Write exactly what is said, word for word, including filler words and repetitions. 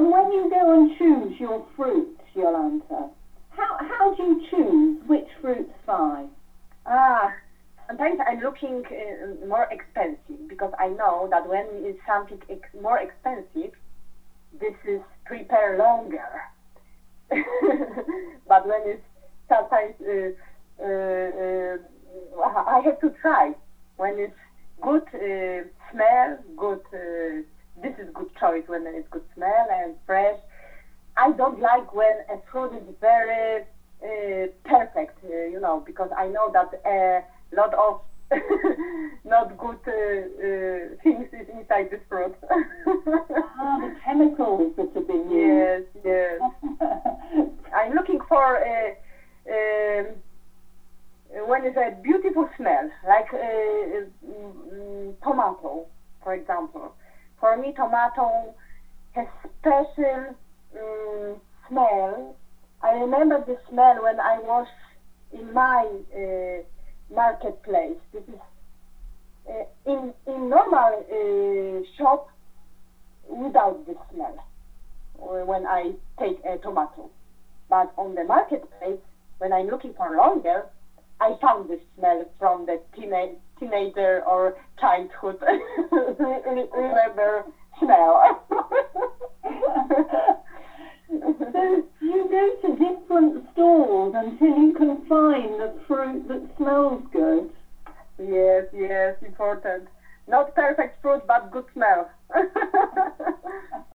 And when you go and choose your fruits, Jolanta, how how do you choose which fruits fly? Ah, sometimes I'm looking uh, more expensive because I know that when it's something ex- more expensive, this is prepare longer. But when it's sometimes uh, uh, uh, I have to try. When it's good uh, smell, good. Uh, this is good choice when it's good smell and fresh. I don't like when a fruit is very uh, perfect, uh, you know, because I know that a lot of not good uh, uh, things is inside this fruit. Ah, the chemicals that have been Yes, used. yes. I'm looking for uh, um, when it's a beautiful smell, like uh, mm, tomato, for example. For me, tomato has special um, smell. I remember the smell when I was in my uh, marketplace. This is uh, in in normal uh, shop without this smell uh, when I take a tomato. But on the marketplace, when I'm looking for longer, I found this smell from the teenage, teenager or childhood remember smell. So you go to different stalls until you can find the fruit that smells good.